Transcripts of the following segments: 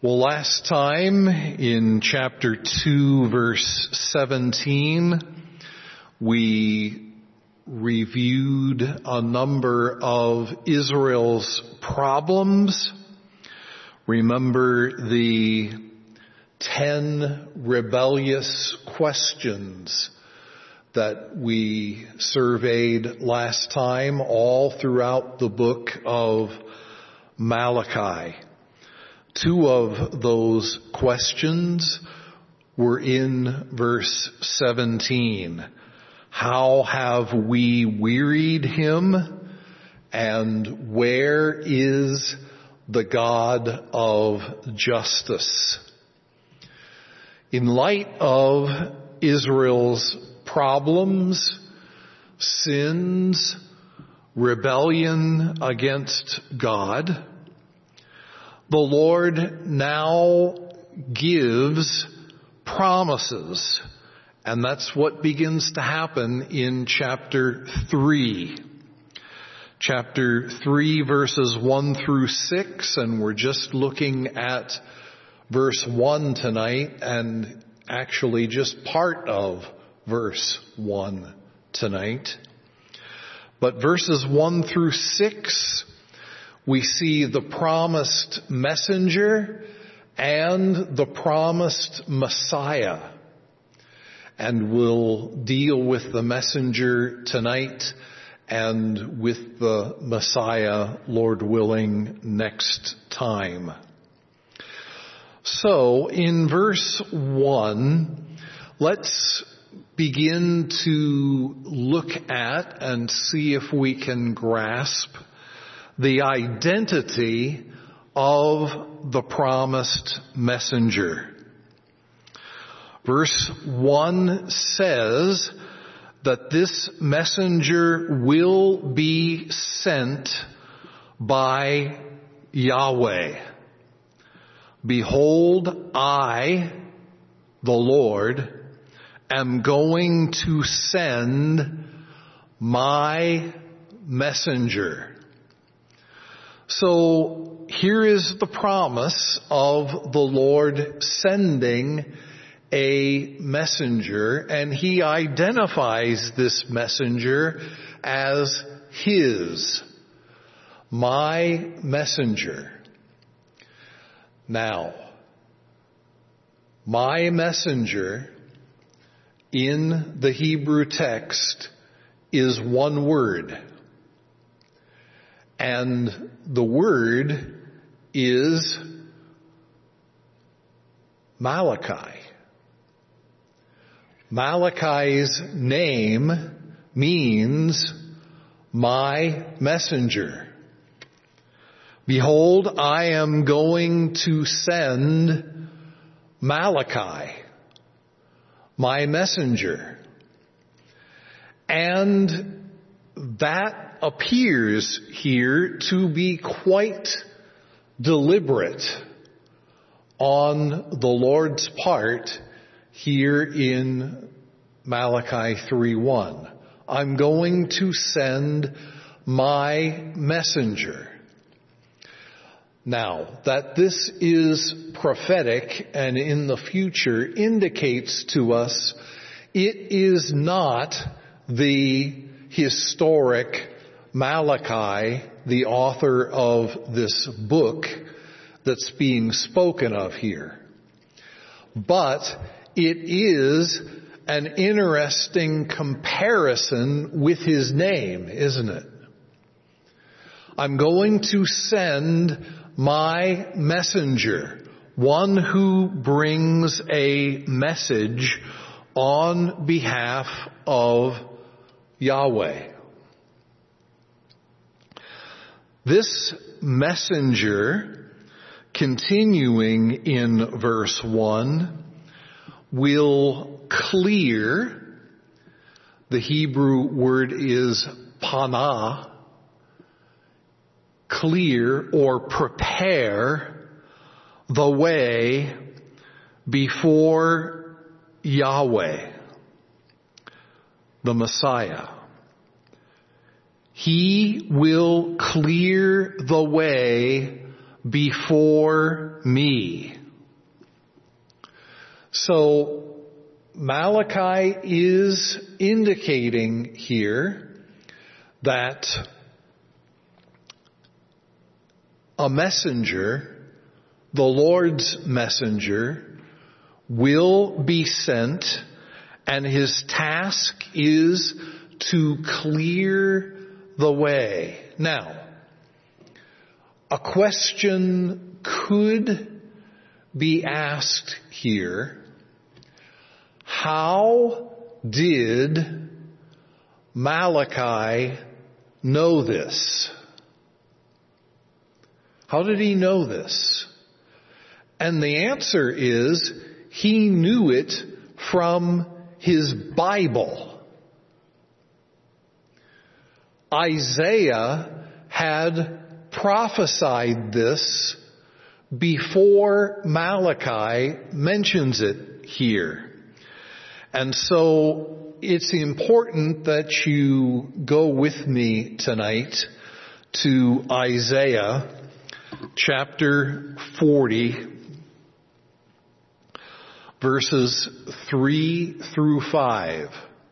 Well, last time in chapter 2, verse 17, we reviewed a number of Israel's problems. Remember the 10 rebellious questions that we surveyed last time, all throughout the book of Malachi. 2 of those questions were in verse 17. How have we wearied him? And where is the God of justice? In light of Israel's problems, sins, rebellion against God, the Lord now gives promises, and that's what begins to happen in chapter 3. Chapter 3, verses 1 through 6, and we're just looking at verse 1 tonight, and actually just part of verse 1 tonight. But verses 1 through 6, we see the promised messenger and the promised Messiah. And we'll deal with the messenger tonight and with the Messiah, Lord willing, next time. So, in verse 1, let's begin to look at and see if we can grasp the identity of the promised messenger. Verse 1 says that this messenger will be sent by Yahweh. Behold, I, the Lord, am going to send my messenger. So here is the promise of the Lord sending a messenger, and he identifies this messenger as his, my messenger. Now, my messenger in the Hebrew text is one word. And the word is Malachi. Malachi's name means my messenger. Behold, I am going to send Malachi, my messenger. And that appears here to be quite deliberate on the Lord's part here in Malachi 3:1. I'm going to send my messenger. Now, that this is prophetic and in the future indicates to us it is not the historic Malachi, the author of this book that's being spoken of here. But it is an interesting comparison with his name, isn't it? I'm going to send my messenger, one who brings a message on behalf of Yahweh. This messenger, continuing in verse 1, will clear. The Hebrew word is panah, clear or prepare the way before Yahweh, the Messiah. He will clear the way before me. So Malachi is indicating here that a messenger, the Lord's messenger, will be sent, and his task is to clear the way. Now, a question could be asked here. How did Malachi know this? How did he know this? And the answer is, he knew it from his Bible. Isaiah had prophesied this before Malachi mentions it here. And so it's important that you go with me tonight to Isaiah chapter 40, verses 3 through 5.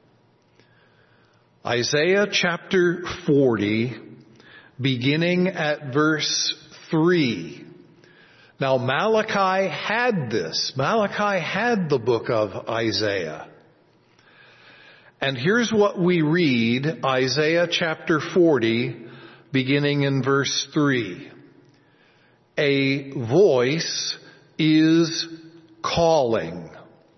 Isaiah chapter 40, beginning at verse 3. Now Malachi had this. Malachi had the book of Isaiah. And here's what we read, Isaiah chapter 40, beginning in verse 3. A voice is calling.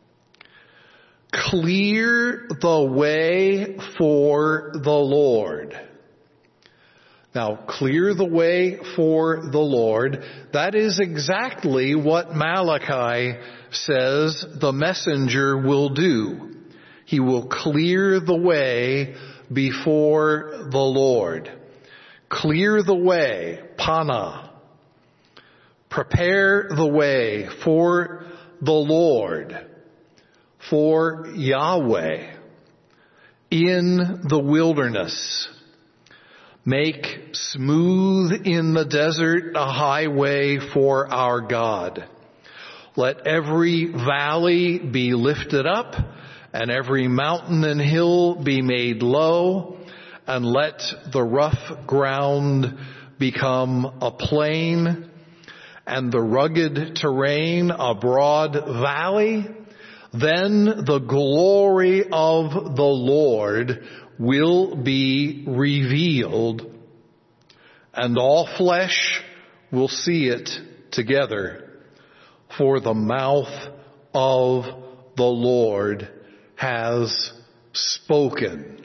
Clear the way for the Lord. Now, clear the way for the Lord. That is exactly what Malachi says the messenger will do. He will clear the way before the Lord. Clear the way, pana. Prepare the way for the Lord, for Yahweh in the wilderness. Make smooth in the desert a highway for our God. Let every valley be lifted up, and every mountain and hill be made low, and let the rough ground become a plain, and the rugged terrain a broad valley. Then the glory of the Lord will be revealed, and all flesh will see it together, for the mouth of the Lord has spoken.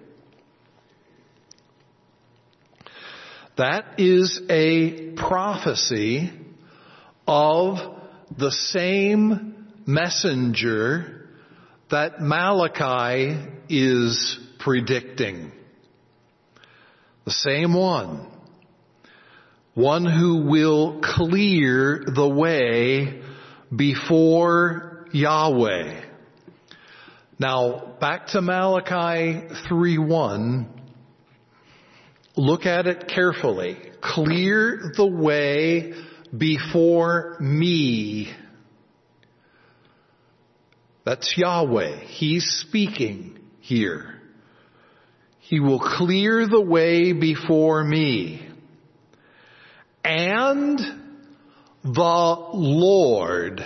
That is a prophecy of the same messenger that Malachi is predicting. The same one. One who will clear the way before Yahweh. Now, back to Malachi 3:1. Look at it carefully. Clear the way before me. That's Yahweh. He's speaking here. He will clear the way before me. And the Lord.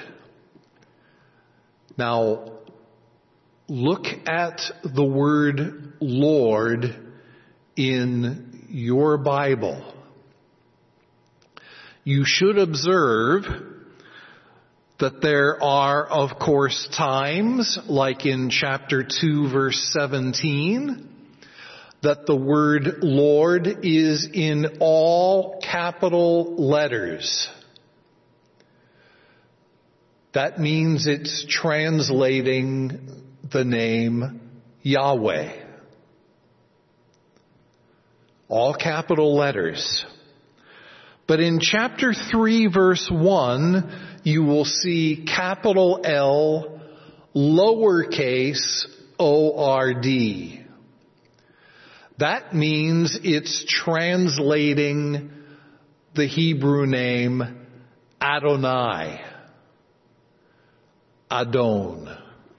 Now, look at the word Lord in your Bible. You should observe that there are, of course, times, like in chapter 2, verse 17, that the word Lord is in all capital letters. That means it's translating the name Yahweh. All capital letters. But in chapter 3, verse 1, you will see capital L, lowercase O-R-D. That means it's translating the Hebrew name Adonai, Adon.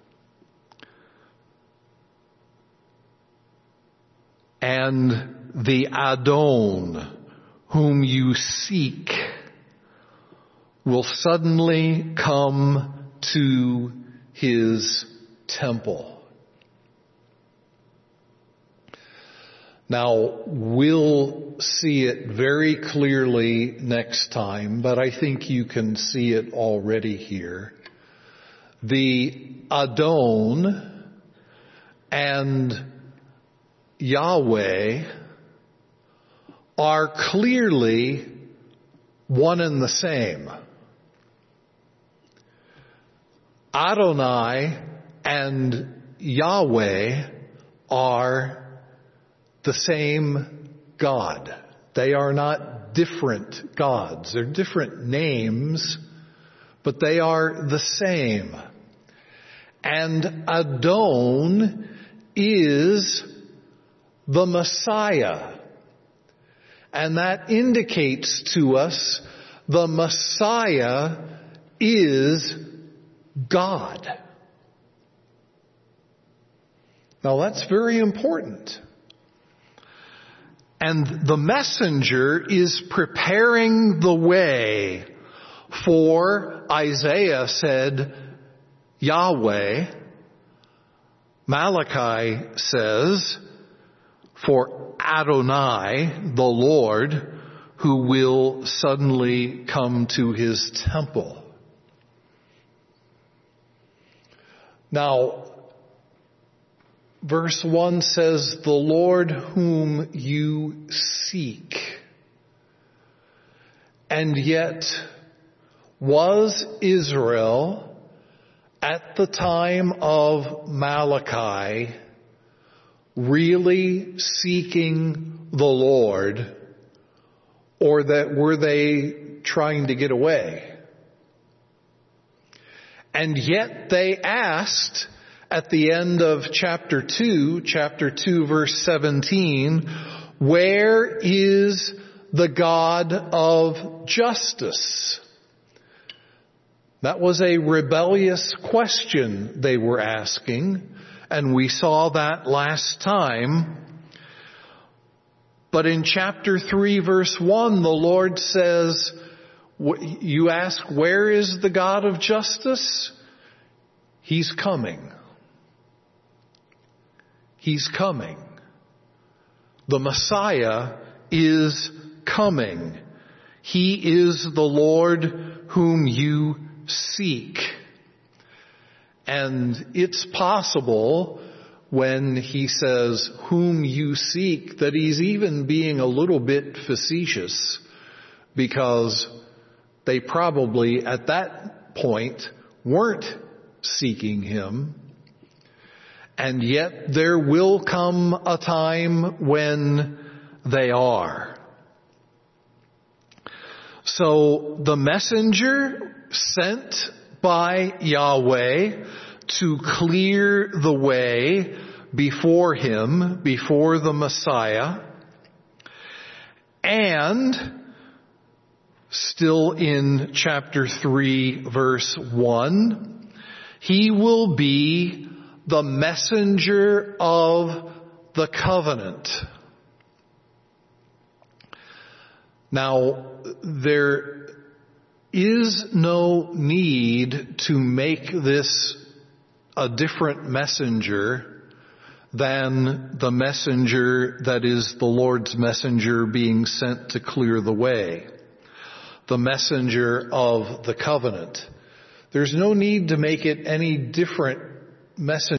And the Adon whom you seek will suddenly come to his temple. Now, we'll see it very clearly next time, but I think you can see it already here. The Adon and Yahweh are clearly one and the same. Adonai and Yahweh are the same God. They are not different gods. They're different names, but they are the same. And Adon is the Messiah. And that indicates to us the Messiah is God. Now that's very important. And the messenger is preparing the way for, Isaiah said, Yahweh. Malachi says, for Adonai, the Lord, who will suddenly come to his temple. Now, verse 1 says, the Lord whom you seek. And yet, was Israel at the time of Malachi really seeking the Lord, or that were they trying to get away? And yet they asked at the end of chapter 2 verse 17, where is the God of justice? That was a rebellious question they were asking, and we saw that last time. But in chapter 3 verse 1, the Lord says, you ask, where is the God of justice? He's coming. He's coming. The Messiah is coming. He is the Lord whom you seek. And it's possible when he says, whom you seek, that he's even being a little bit facetious, because they probably at that point weren't seeking him. And yet there will come a time when they are. So the messenger sent by Yahweh to clear the way before him, before the Messiah, and still in chapter 3 verse 1, he will be the messenger of the covenant. Now, there is no need to make this a different messenger than the messenger that is the Lord's messenger being sent to clear the way. The messenger of the covenant. There's no need to make it any different messenger